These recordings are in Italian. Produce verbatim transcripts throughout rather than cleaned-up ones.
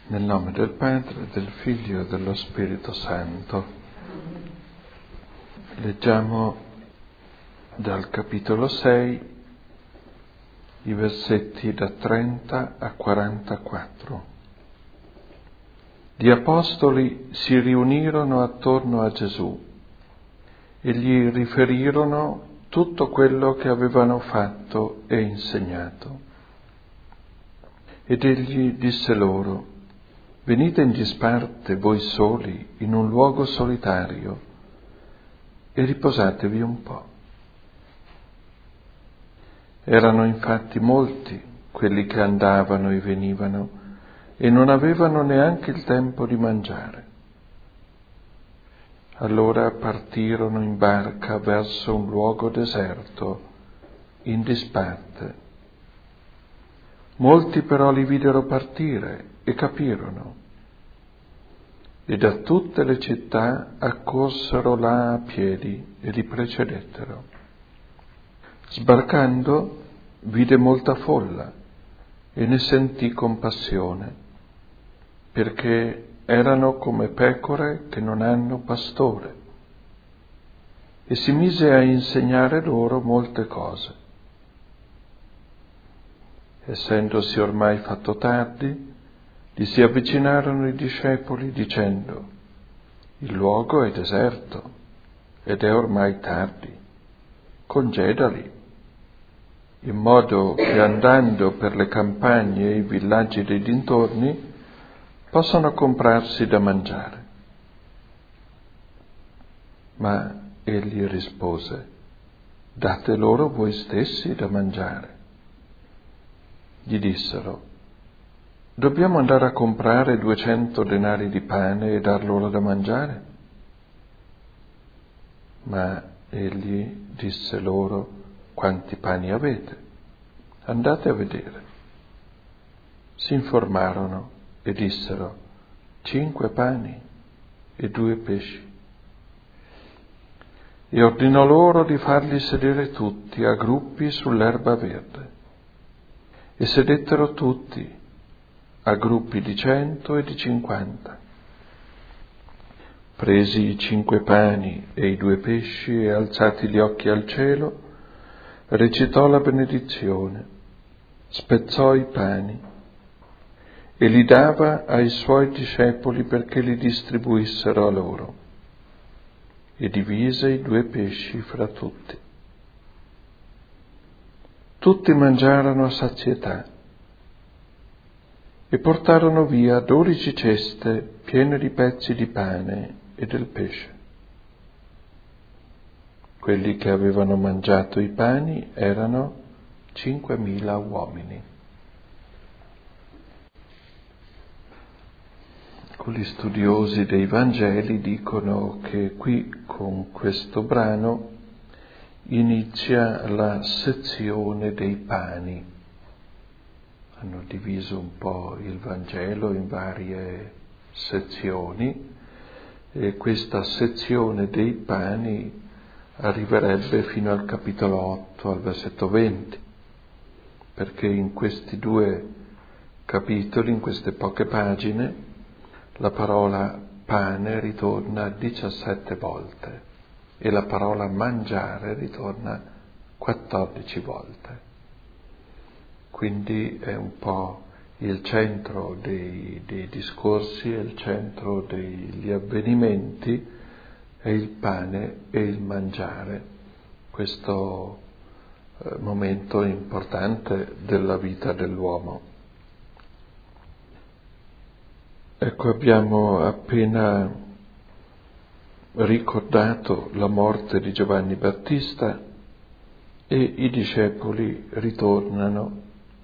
Nel nome del Padre, del Figlio e dello Spirito Santo. Leggiamo dal capitolo sei i versetti da trenta a quarantaquattro. Gli apostoli si riunirono attorno a Gesù e gli riferirono tutto quello che avevano fatto e insegnato. Ed egli disse loro: venite in disparte voi soli in un luogo solitario e riposatevi un po'. Erano infatti molti quelli che andavano e venivano e non avevano neanche il tempo di mangiare. Allora partirono in barca verso un luogo deserto, in disparte. Molti però li videro partire e capirono, e da tutte le città accorsero là a piedi e li precedettero. Sbarcando, vide molta folla e ne sentì compassione, perché erano come pecore che non hanno pastore, e si mise a insegnare loro molte cose. Essendosi ormai fatto tardi, gli si avvicinarono i discepoli dicendo: il luogo è deserto ed è ormai tardi, congedali, in modo che andando per le campagne e i villaggi dei dintorni possano comprarsi da mangiare. Ma egli rispose: date loro voi stessi da mangiare. Gli dissero: dobbiamo andare a comprare duecento denari di pane e dar loro da mangiare? Ma egli disse loro: quanti pani avete? Andate a vedere. Si informarono e dissero: cinque pani e due pesci. E ordinò loro di farli sedere tutti a gruppi sull'erba verde. E sedettero tutti a gruppi di cento e di cinquanta. Presi i cinque pani e i due pesci e alzati gli occhi al cielo, recitò la benedizione, spezzò i pani e li dava ai suoi discepoli perché li distribuissero a loro, e divise i due pesci fra tutti. Tutti mangiarono a sazietà e portarono via dodici ceste piene di pezzi di pane e del pesce. Quelli che avevano mangiato i pani erano cinquemila uomini. Gli studiosi dei Vangeli dicono che qui, con questo brano, inizia la sezione dei pani. Hanno diviso un po' il Vangelo in varie sezioni e questa sezione dei pani arriverebbe fino al capitolo otto, al versetto venti, perché in questi due capitoli, in queste poche pagine, la parola pane ritorna diciassette volte e la parola mangiare ritorna quattordici volte. Quindi è un po' il centro dei, dei discorsi, è il centro degli avvenimenti, è il pane e il mangiare, questo eh, momento importante della vita dell'uomo. Ecco, abbiamo appena ricordato la morte di Giovanni Battista e i discepoli ritornano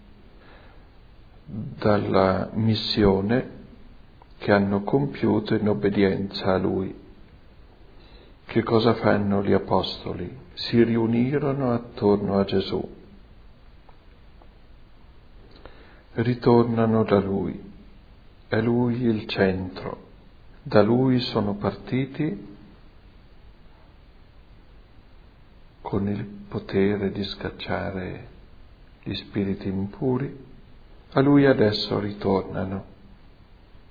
dalla missione che hanno compiuto in obbedienza a Lui. Che cosa fanno gli apostoli? Si riunirono attorno a Gesù. Ritornano da Lui. È Lui il centro. Da Lui sono partiti con il potere di scacciare gli spiriti impuri. A Lui adesso ritornano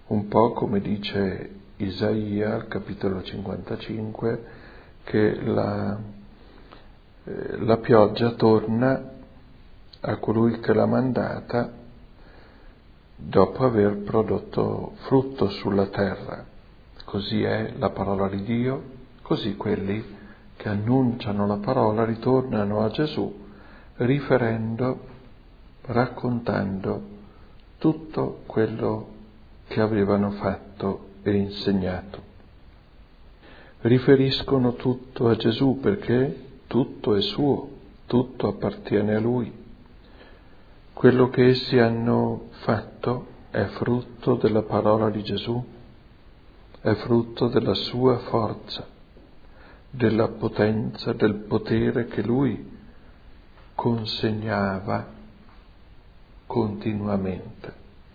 un po' come dice Isaia al capitolo cinquantacinque, che la, eh, la pioggia torna a colui che l'ha mandata dopo aver prodotto frutto sulla terra. Così è la parola di Dio, così quelli che annunciano la parola ritornano a Gesù riferendo, raccontando tutto quello che avevano fatto e insegnato. Riferiscono tutto a Gesù perché tutto è suo, tutto appartiene a Lui. Quello che essi hanno fatto è frutto della parola di Gesù, è frutto della sua forza, della potenza, del potere che Lui consegnava continuamente.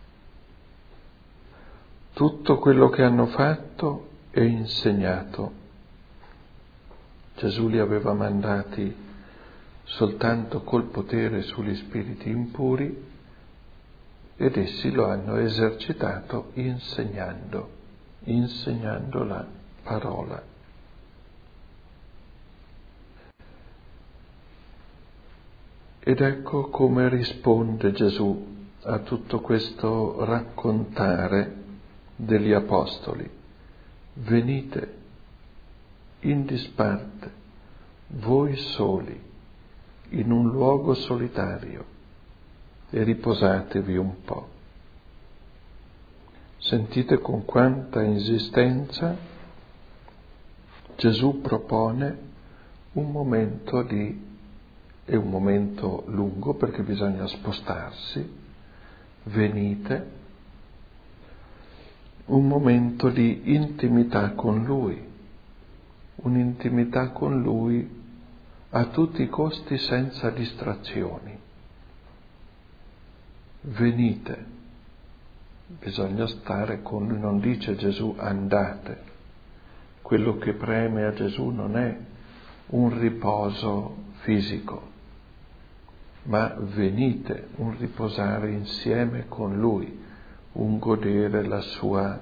Tutto quello che hanno fatto e insegnato, Gesù li aveva mandati soltanto col potere sugli spiriti impuri ed essi lo hanno esercitato insegnando, insegnando la parola. Ed ecco come risponde Gesù a tutto questo raccontare degli apostoli. Venite in disparte, voi soli, in un luogo solitario, e riposatevi un po'. Sentite con quanta insistenza Gesù propone un momento di, è un momento lungo perché bisogna spostarsi, venite, un momento di intimità con Lui, un'intimità con Lui a tutti i costi senza distrazioni. Venite, bisogna stare con Lui, non dice Gesù andate. Quello che preme a Gesù non è un riposo fisico, ma venite, un riposare insieme con Lui, un godere la sua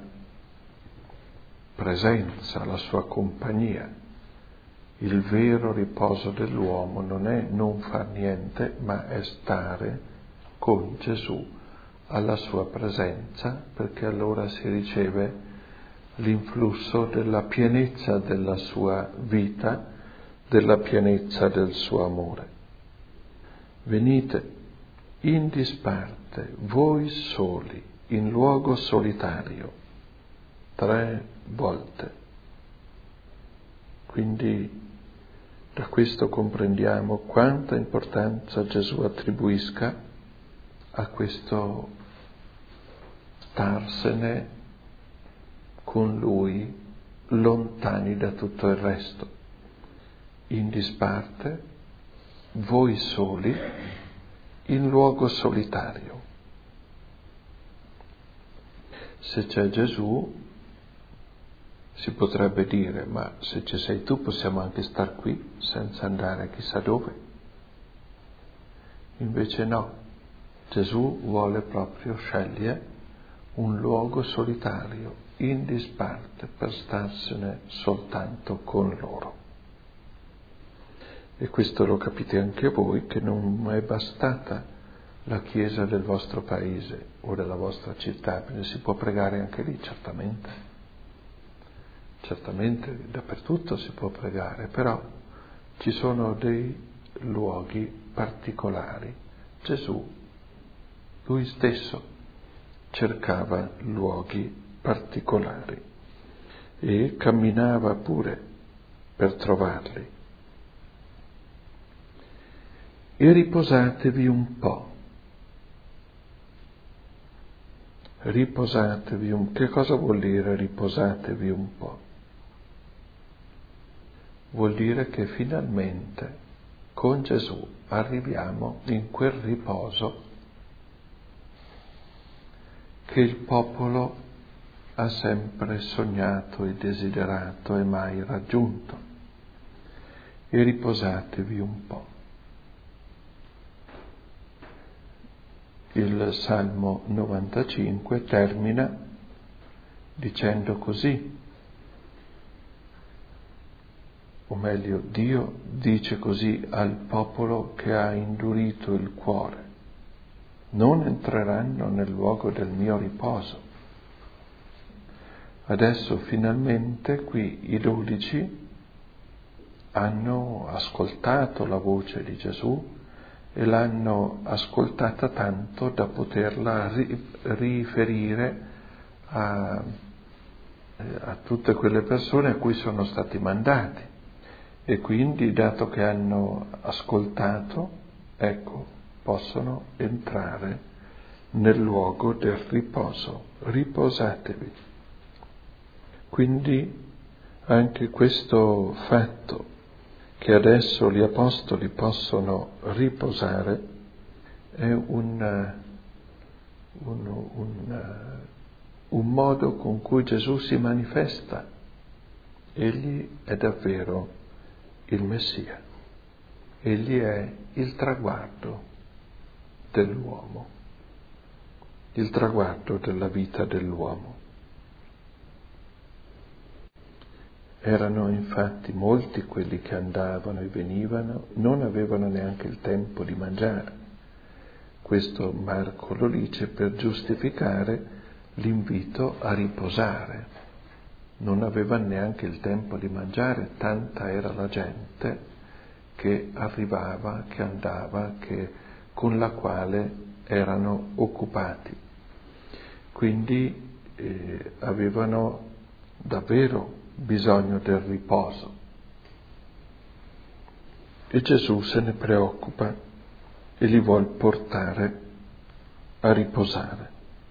presenza, la sua compagnia. Il vero riposo dell'uomo non è non far niente, ma è stare con Gesù alla sua presenza, perché allora si riceve l'influsso della pienezza della sua vita, della pienezza del suo amore. Venite in disparte, voi soli, in luogo solitario, tre volte. Quindi da questo comprendiamo quanta importanza Gesù attribuisca a questo starsene con Lui, lontani da tutto il resto, in disparte, voi soli, in luogo solitario. Se c'è Gesù, si potrebbe dire, ma se ci sei tu possiamo anche star qui senza andare chissà dove. Invece no, Gesù vuole proprio scegliere un luogo solitario, in disparte, per starsene soltanto con loro. E questo lo capite anche voi, che non è bastata la chiesa del vostro paese o della vostra città, perché si può pregare anche lì, certamente. Certamente dappertutto si può pregare, però ci sono dei luoghi particolari. Gesù, Lui stesso, cercava luoghi particolari e camminava pure per trovarli. E riposatevi un po'. Riposatevi un po'. Che cosa vuol dire riposatevi un po'? Vuol dire che finalmente con Gesù arriviamo in quel riposo che il popolo ha sempre sognato e desiderato e mai raggiunto. E riposatevi un po'. Il Salmo novantacinque termina dicendo così, o meglio, Dio dice così al popolo che ha indurito il cuore: non entreranno nel luogo del mio riposo. Adesso finalmente qui i dodici hanno ascoltato la voce di Gesù e l'hanno ascoltata tanto da poterla ri- riferire a, a tutte quelle persone a cui sono stati mandati. E quindi, dato che hanno ascoltato, ecco, possono entrare nel luogo del riposo. Riposatevi. Quindi anche questo fatto che adesso gli apostoli possono riposare è un, un, un, un modo con cui Gesù si manifesta. Egli è davvero il Messia. Egli è il traguardo dell'uomo, il traguardo della vita dell'uomo. Erano infatti molti quelli che andavano e venivano, non avevano neanche il tempo di mangiare. Questo Marco lo dice per giustificare l'invito a riposare. Non avevano neanche il tempo di mangiare, tanta era la gente che arrivava, che andava, che, con la quale erano occupati. Quindi eh, avevano davvero bisogno del riposo. E Gesù se ne preoccupa e li vuol portare a riposare.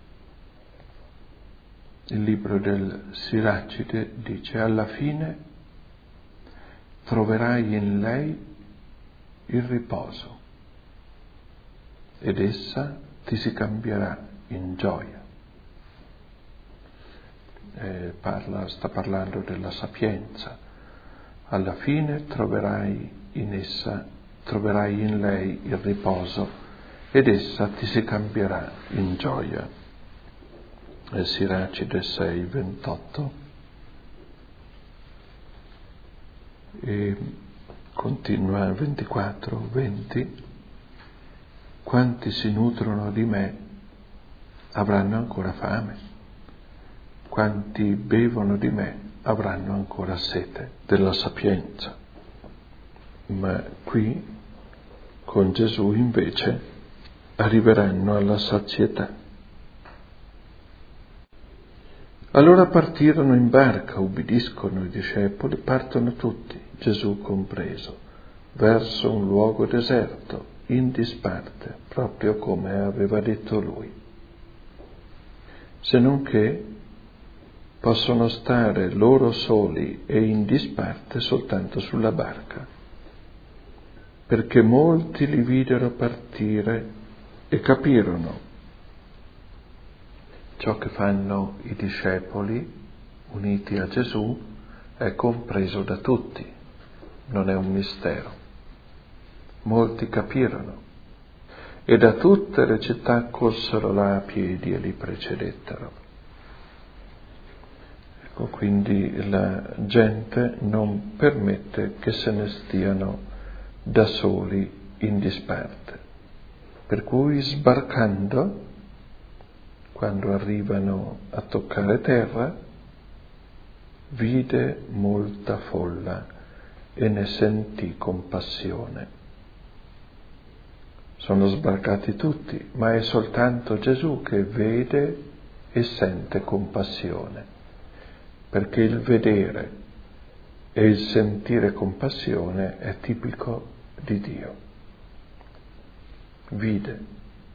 Il libro del Siracide dice: alla fine troverai in lei il riposo ed essa ti si cambierà in gioia. Eh, parla, sta parlando della sapienza. Alla fine troverai in essa, troverai in lei il riposo ed essa ti si cambierà in gioia. Eh, Siracide sei ventotto. E continua ventiquattro venti. Quanti si nutrono di me avranno ancora fame. Quanti bevono di me avranno ancora sete della sapienza. Ma qui, con Gesù, invece, arriveranno alla sazietà. Allora partirono in barca, ubbidiscono i discepoli, partono tutti, Gesù compreso, verso un luogo deserto, in disparte, proprio come aveva detto lui. Se non che possono stare loro soli e in disparte soltanto sulla barca, perché molti li videro partire e capirono. Ciò che fanno i discepoli uniti a Gesù è compreso da tutti, non è un mistero. Molti capirono e da tutte le città corsero là a piedi e li precedettero. Ecco, quindi la gente non permette che se ne stiano da soli in disparte. Per cui, sbarcando, quando arrivano a toccare terra, vide molta folla e ne sentì compassione. Sono sbarcati tutti, ma è soltanto Gesù che vede e sente compassione, perché il vedere e il sentire compassione è tipico di Dio. Vide.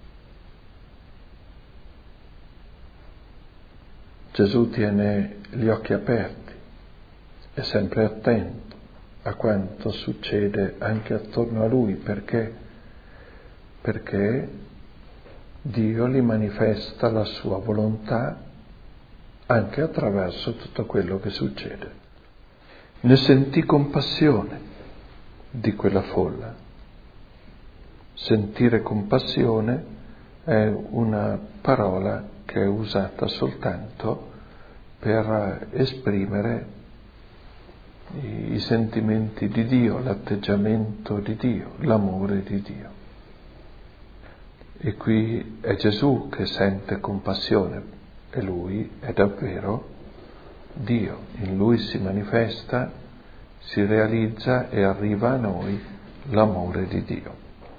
Gesù tiene gli occhi aperti, è sempre attento a quanto succede anche attorno a lui, perché? Perché Dio gli manifesta la sua volontà anche attraverso tutto quello che succede. Ne sentì compassione di quella folla. Sentire compassione è una parola che è usata soltanto per esprimere i, i sentimenti di Dio, l'atteggiamento di Dio, l'amore di Dio. E qui è Gesù che sente compassione e Lui è davvero Dio. In Lui si manifesta, si realizza e arriva a noi l'amore di Dio.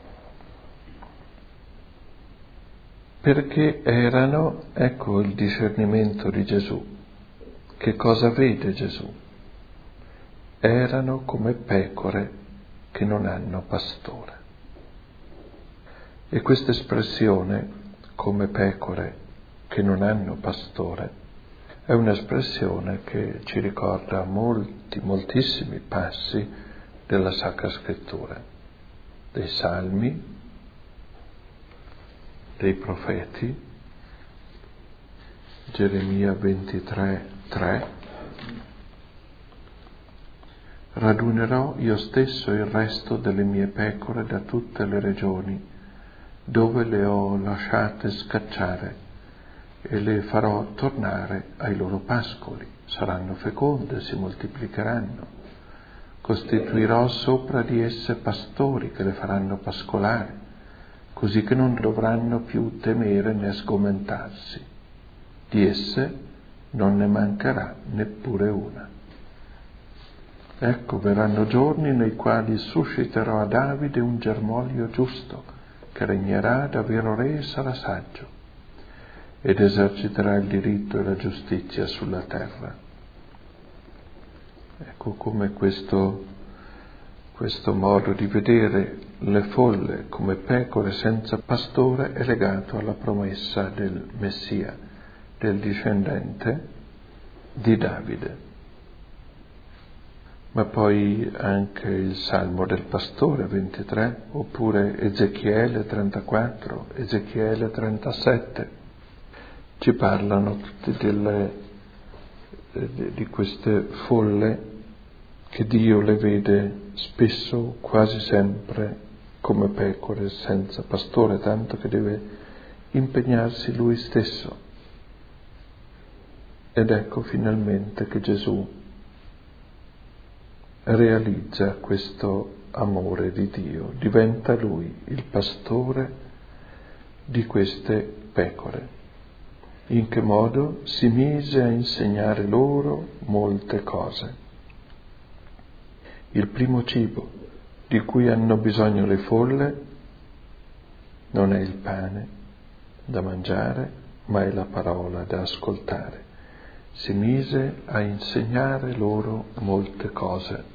Perché erano, ecco il discernimento di Gesù. Che cosa vede Gesù? Erano come pecore che non hanno pastore. E questa espressione, come pecore che non hanno pastore, è un'espressione che ci ricorda molti, moltissimi passi della Sacra Scrittura, dei Salmi, dei profeti, Geremia ventitré, tre, radunerò io stesso il resto delle mie pecore da tutte le regioni dove le ho lasciate scacciare e le farò tornare ai loro pascoli, saranno feconde, si moltiplicheranno. Costituirò sopra di esse pastori che le faranno pascolare, così che non dovranno più temere né sgomentarsi. Di esse non ne mancherà neppure una. Ecco, verranno giorni nei quali susciterò a Davide un germoglio giusto, che regnerà da vero re e sarà saggio, ed eserciterà il diritto e la giustizia sulla terra. Ecco come questo, questo modo di vedere le folle come pecore senza pastore è legato alla promessa del Messia, del discendente di Davide. Ma poi anche il Salmo del Pastore ventitré, oppure Ezechiele trentaquattro, Ezechiele trentasette, ci parlano tutti delle, di queste folle che Dio le vede spesso, quasi sempre, come pecore senza pastore, tanto che deve impegnarsi Lui stesso. Ed ecco finalmente che Gesù realizza questo amore di Dio, diventa Lui il pastore di queste pecore. In che modo? Si mise a insegnare loro molte cose. Il primo cibo di cui hanno bisogno le folle non è il pane da mangiare, ma è la parola da ascoltare. Si mise a insegnare loro molte cose.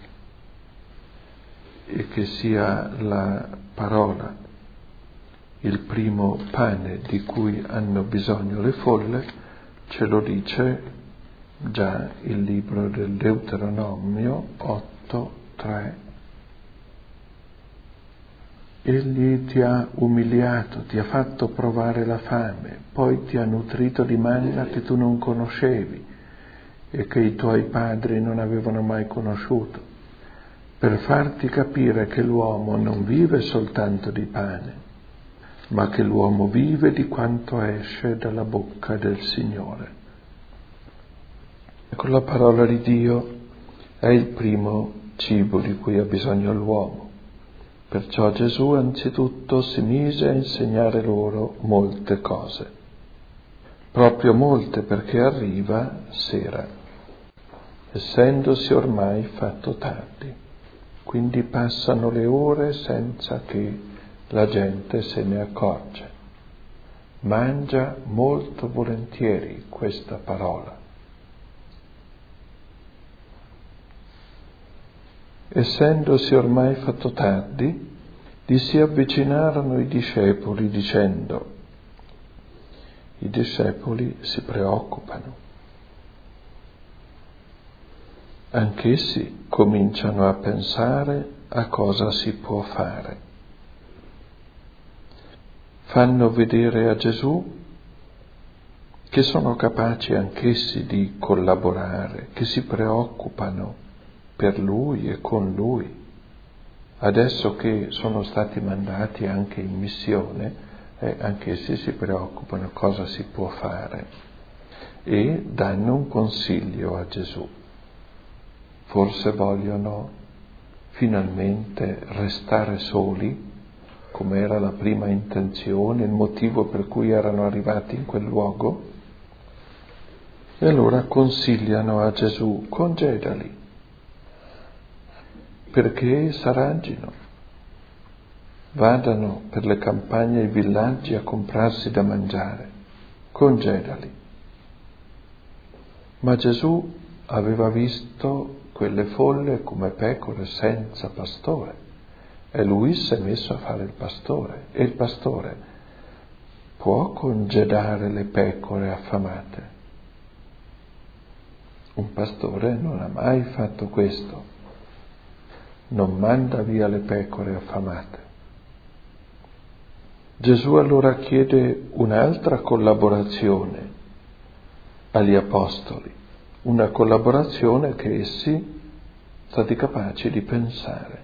E che sia la parola il primo pane di cui hanno bisogno le folle, ce lo dice già il libro del Deuteronomio otto, tre. Egli ti ha umiliato, ti ha fatto provare la fame, poi ti ha nutrito di manna che tu non conoscevi e che i tuoi padri non avevano mai conosciuto, per farti capire che l'uomo non vive soltanto di pane, ma che l'uomo vive di quanto esce dalla bocca del Signore. Ecco, la parola di Dio è il primo cibo di cui ha bisogno l'uomo. Perciò Gesù anzitutto si mise a insegnare loro molte cose. Proprio molte, perché arriva sera, essendosi ormai fatto tardi. Quindi passano le ore senza che la gente se ne accorge. Mangia molto volentieri questa parola. Essendosi ormai fatto tardi, gli si avvicinarono i discepoli dicendo: i discepoli si preoccupano. Anch'essi cominciano a pensare a cosa si può fare. Fanno vedere a Gesù che sono capaci anch'essi di collaborare, che si preoccupano per Lui e con Lui. Adesso che sono stati mandati anche in missione, eh, anch'essi si preoccupano cosa si può fare. e danno un consiglio a Gesù. Forse vogliono finalmente restare soli, come era la prima intenzione, il motivo per cui erano arrivati in quel luogo, e allora consigliano a Gesù: congedali, perché s'arrangino, vadano per le campagne e i villaggi a comprarsi da mangiare, congedali. Ma Gesù aveva visto quelle folle come pecore senza pastore e lui si è messo a fare il pastore. E il pastore può congedare le pecore affamate? Un pastore non ha mai fatto questo, non manda via le pecore affamate. Gesù allora chiede un'altra collaborazione agli apostoli, una collaborazione che essi sono stati capaci di pensare.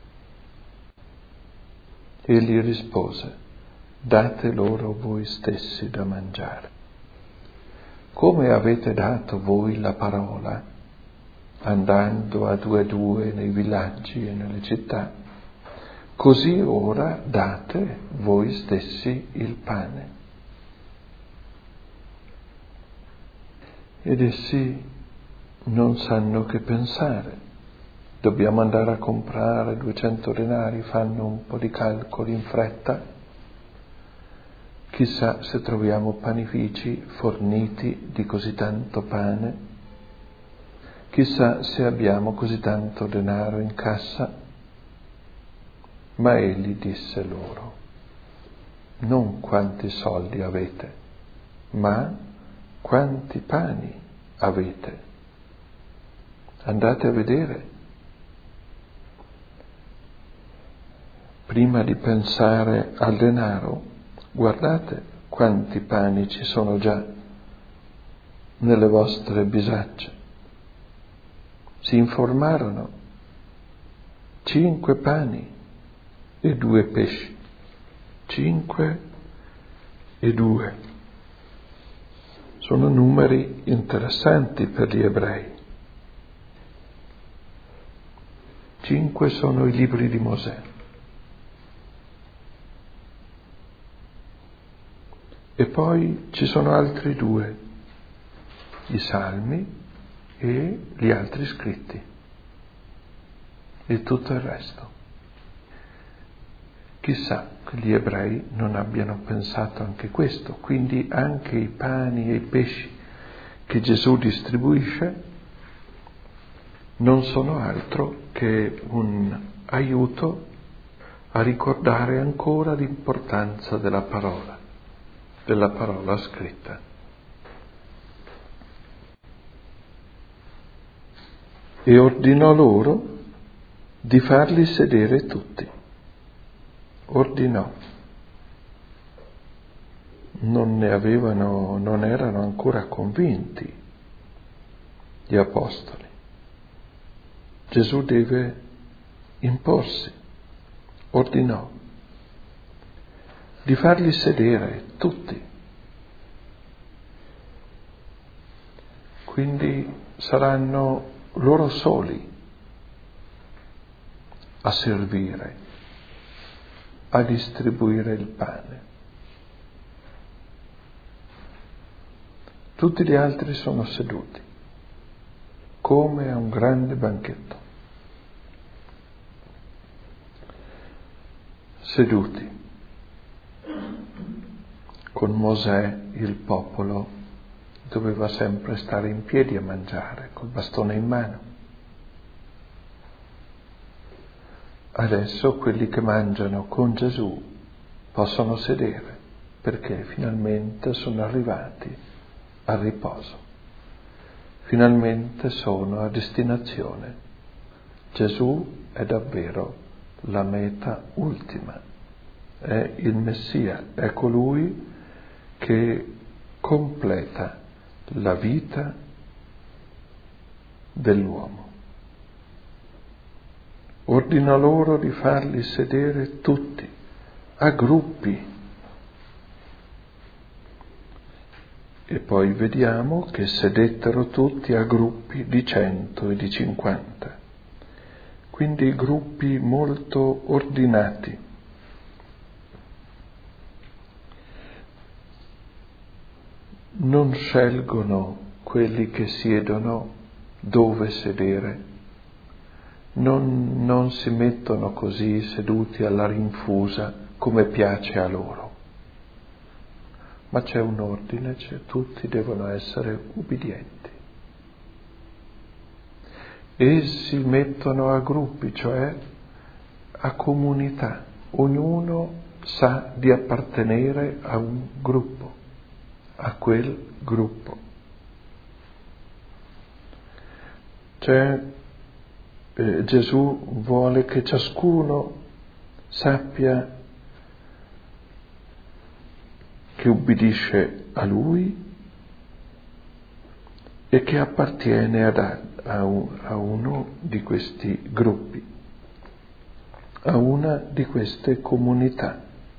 Egli rispose: date loro voi stessi da mangiare. Come avete dato voi la parola, andando a due a due nei villaggi e nelle città, così ora date voi stessi il pane. Ed essi non sanno che pensare. Dobbiamo andare a comprare duecento denari, fanno un po' di calcoli in fretta. Chissà se troviamo panifici forniti di così tanto pane. Chissà se abbiamo così tanto denaro in cassa. Ma egli disse loro: non quanti soldi avete, ma quanti pani avete. Andate a vedere. Prima di pensare al denaro, guardate quanti pani ci sono già nelle vostre bisacce. Si informarono: cinque pani e due pesci. Cinque e due. Sono numeri interessanti per gli ebrei. Cinque sono i libri di Mosè. E poi ci sono altri due, i Salmi e gli altri scritti, e tutto il resto. Chissà che gli ebrei non abbiano pensato anche questo, quindi anche i pani e i pesci che Gesù distribuisce non sono altro che un aiuto a ricordare ancora l'importanza della parola, della parola scritta. E ordinò loro di farli sedere tutti. Ordinò. Non ne avevano, non erano ancora convinti gli apostoli. Gesù deve imporsi. Ordinò di farli sedere tutti. Quindi saranno loro soli a servire, a distribuire il pane. Tutti gli altri sono seduti, come a un grande banchetto. Seduti. Con Mosè il popolo doveva sempre stare in piedi a mangiare, col bastone in mano. Adesso quelli che mangiano con Gesù possono sedere, perché finalmente sono arrivati al riposo. Finalmente sono a destinazione. Gesù è davvero la meta ultima, è il Messia, è colui che completa la vita dell'uomo. Ordina loro di farli sedere tutti, a gruppi, E poi vediamo che sedettero tutti a gruppi di cento e di cinquanta, quindi gruppi molto ordinati. Non scelgono quelli che siedono dove sedere, non, non si mettono così seduti alla rinfusa come piace a loro, ma c'è un ordine, cioè tutti devono essere ubbidienti. E si mettono a gruppi, cioè a comunità, ognuno sa di appartenere a un gruppo, a quel gruppo. Cioè eh, Gesù vuole che ciascuno sappia che ubbidisce a Lui e che appartiene ad, a, un, a uno di questi gruppi, a una di queste comunità,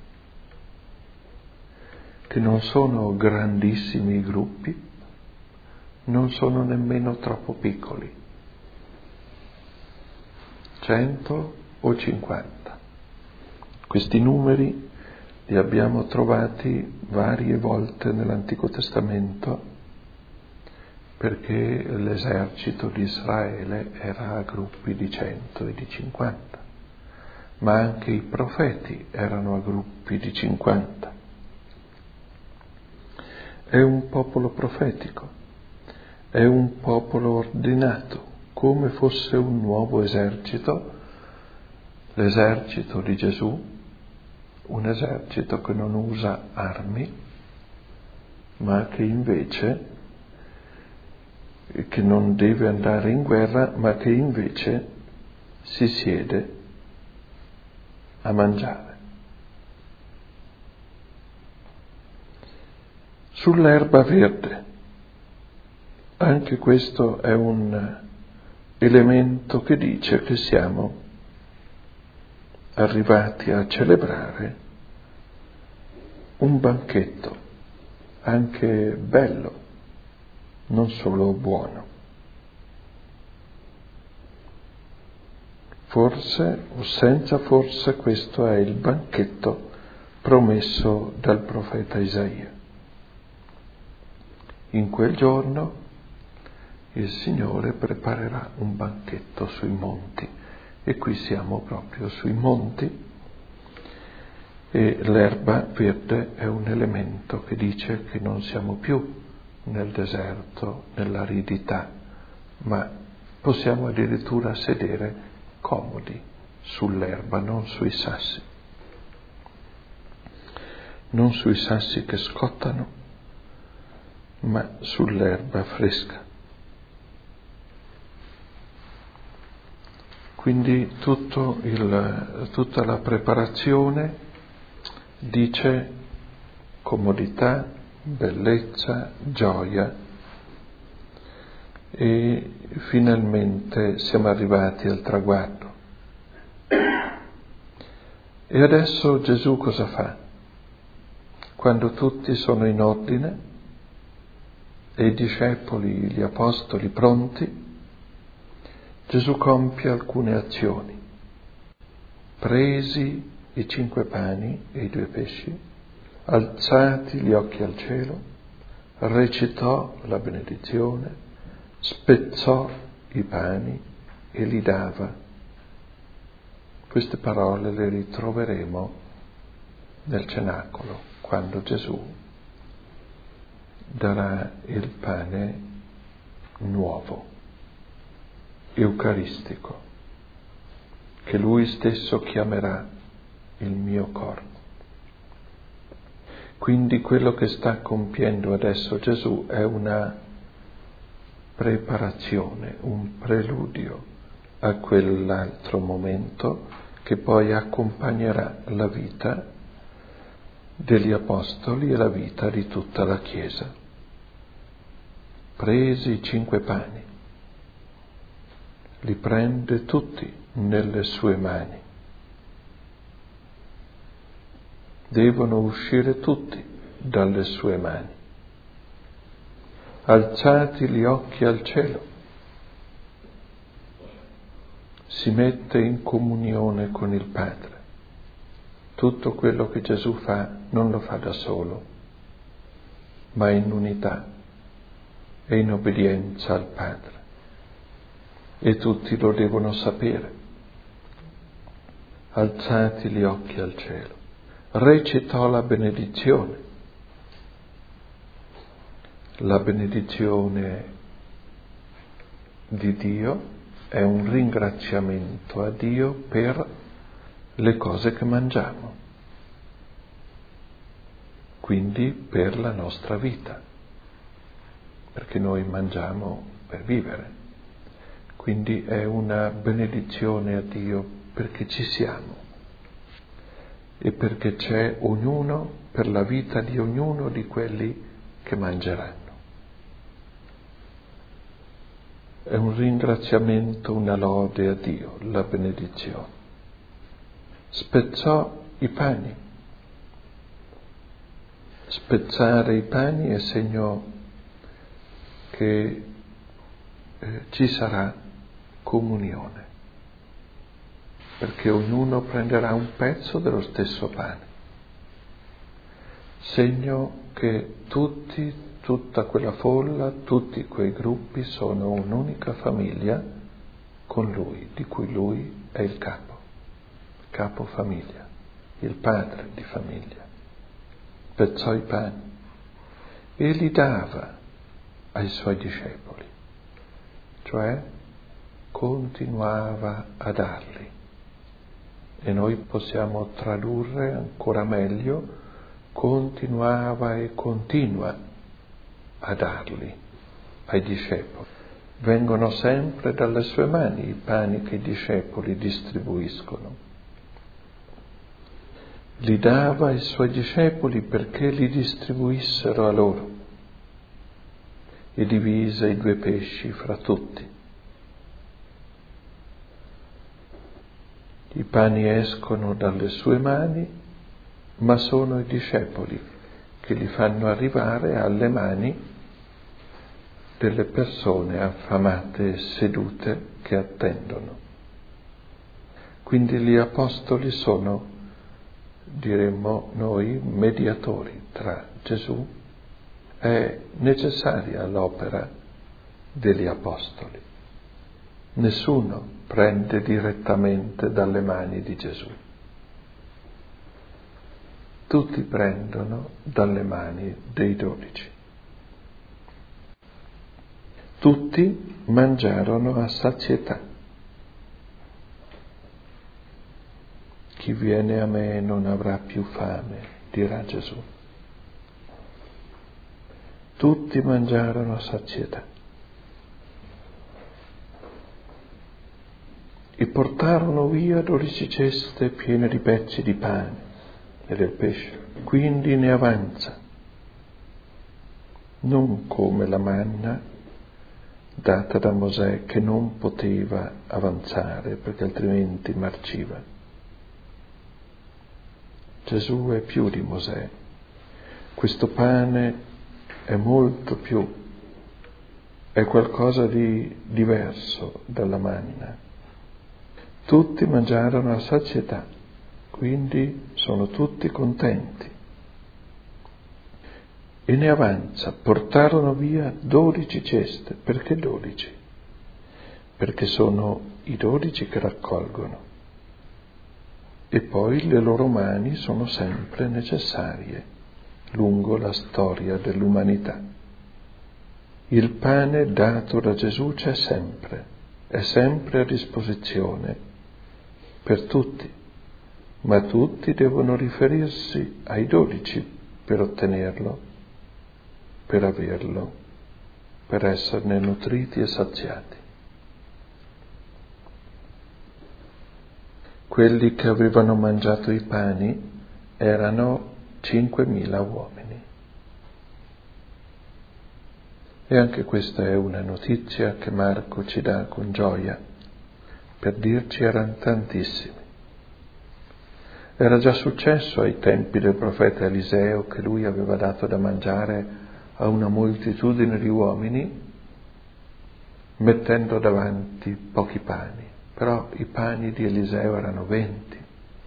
che non sono grandissimi gruppi, non sono nemmeno troppo piccoli, cento o cinquanta. Questi numeri li abbiamo trovati varie volte nell'Antico Testamento, perché l'esercito di Israele era a gruppi di cento e di cinquanta, ma anche i profeti erano a gruppi di cinquanta. È un popolo profetico, è un popolo ordinato, come fosse un nuovo esercito, l'esercito di Gesù, un esercito che non usa armi, ma che invece, che non deve andare in guerra, ma che invece si siede a mangiare. Sull'erba verde, anche questo è un elemento che dice che siamo arrivati a celebrare un banchetto, anche bello, non solo buono. Forse o senza forse questo è il banchetto promesso dal profeta Isaia. In quel giorno il Signore preparerà un banchetto sui monti, e qui siamo proprio sui monti, e l'erba verde è un elemento che dice che non siamo più nel deserto, nell'aridità, ma possiamo addirittura sedere comodi sull'erba, non sui sassi, non sui sassi che scottano, ma sull'erba fresca. Quindi tutto il, tutta la preparazione dice comodità, bellezza, gioia, e finalmente siamo arrivati al traguardo. E adesso Gesù cosa fa? Quando tutti sono in ordine e i discepoli, gli apostoli pronti, Gesù compie alcune azioni. Presi i cinque pani e i due pesci, alzati gli occhi al cielo, recitò la benedizione, spezzò i pani e li dava. Queste parole le ritroveremo nel cenacolo, quando Gesù darà il pane nuovo, eucaristico, che Lui stesso chiamerà il mio corpo. Quindi quello che sta compiendo adesso Gesù è una preparazione, un preludio a quell'altro momento che poi accompagnerà la vita degli apostoli e la vita di tutta la Chiesa. Presi i cinque pani, li prende tutti nelle sue mani. Devono uscire tutti dalle sue mani. alzati gli occhi al cielo, si mette in comunione con il Padre. Tutto quello che Gesù fa non lo fa da solo, ma in unità e in obbedienza al Padre. E tutti lo devono sapere. Alzati gli occhi al cielo. Recitò la benedizione. La benedizione di Dio è un ringraziamento a Dio per le cose che mangiamo, quindi per la nostra vita, perché noi mangiamo per vivere, quindi è una benedizione a Dio perché ci siamo e perché c'è ognuno per la vita di ognuno di quelli che mangeranno. È un ringraziamento, una lode a Dio, la benedizione. Spezzò i pani. Spezzare i pani è segno che eh, ci sarà comunione, perché ognuno prenderà un pezzo dello stesso pane. Segno che tutti, tutta quella folla, tutti quei gruppi sono un'unica famiglia con Lui, di cui Lui è il capo. Capo famiglia, il padre di famiglia. Spezzò i pani e li dava ai suoi discepoli, cioè continuava a darli. E noi possiamo tradurre ancora meglio, continuava e continua a darli ai discepoli. Vengono sempre dalle sue mani i pani che i discepoli distribuiscono. Li dava ai suoi discepoli perché li distribuissero a loro e divise i due pesci fra tutti. I pani escono dalle sue mani, ma sono i discepoli che li fanno arrivare alle mani delle persone affamate e sedute che attendono. Quindi gli apostoli sono, diremmo noi, mediatori tra Gesù. È necessaria l'opera degli apostoli. Nessuno prende direttamente dalle mani di Gesù. Tutti prendono dalle mani dei dodici. Tutti mangiarono a sazietà. Chi viene a me non avrà più fame, dirà Gesù. Tutti mangiarono a sazietà. E portarono via dodici ceste piene di pezzi di pane e del pesce. Quindi ne avanza, non come la manna data da Mosè, che non poteva avanzare perché altrimenti marciva. Gesù è più di Mosè. Questo pane è molto più, è qualcosa di diverso dalla manna. Tutti mangiarono a sazietà, quindi sono tutti contenti. E ne avanza, portarono via dodici ceste. Perché dodici? Perché sono i dodici che raccolgono. E poi le loro mani sono sempre necessarie lungo la storia dell'umanità. Il pane dato da Gesù c'è sempre, è sempre a disposizione per tutti, ma tutti devono riferirsi ai dodici per ottenerlo, per averlo, per esserne nutriti e saziati. Quelli che avevano mangiato i pani erano cinquemila uomini. E anche questa è una notizia che Marco ci dà con gioia, per dirci erano tantissimi. Era già successo ai tempi del profeta Eliseo che lui aveva dato da mangiare a una moltitudine di uomini mettendo davanti pochi pani, però i pani di Eliseo erano venti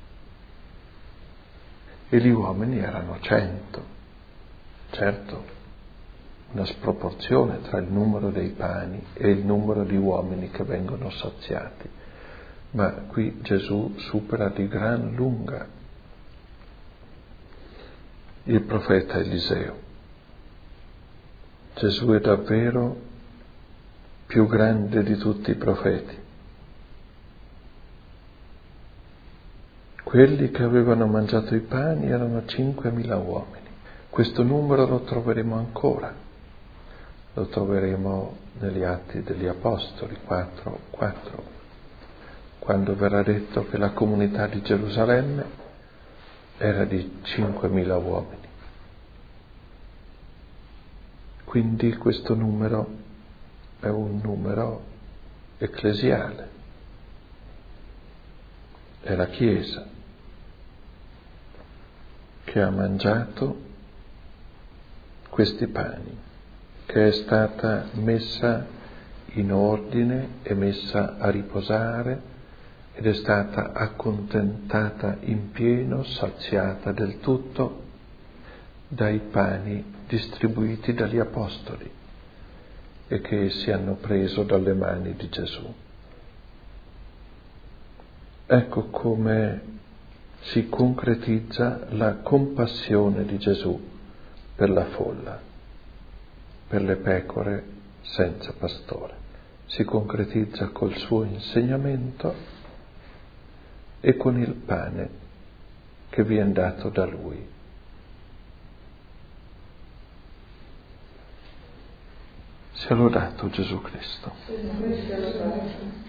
e gli uomini erano cento. Certo, una sproporzione tra il numero dei pani e il numero di uomini che vengono saziati, ma qui Gesù supera di gran lunga il profeta Eliseo. Gesù è davvero più grande di tutti i profeti. Quelli che avevano mangiato i pani erano cinquemila uomini. Questo numero lo troveremo ancora, lo troveremo negli Atti degli Apostoli quattro quattro, quando verrà detto che la comunità di Gerusalemme era di cinquemila uomini. Quindi questo numero è un numero ecclesiale, è la Chiesa che ha mangiato questi pani, che è stata messa in ordine e messa a riposare ed è stata accontentata in pieno, saziata del tutto dai pani distribuiti dagli Apostoli e che essi hanno preso dalle mani di Gesù. Ecco come si concretizza la compassione di Gesù per la folla, per le pecore senza pastore. Si concretizza col suo insegnamento e con il pane che viene dato da Lui. Sia lodato Gesù Cristo.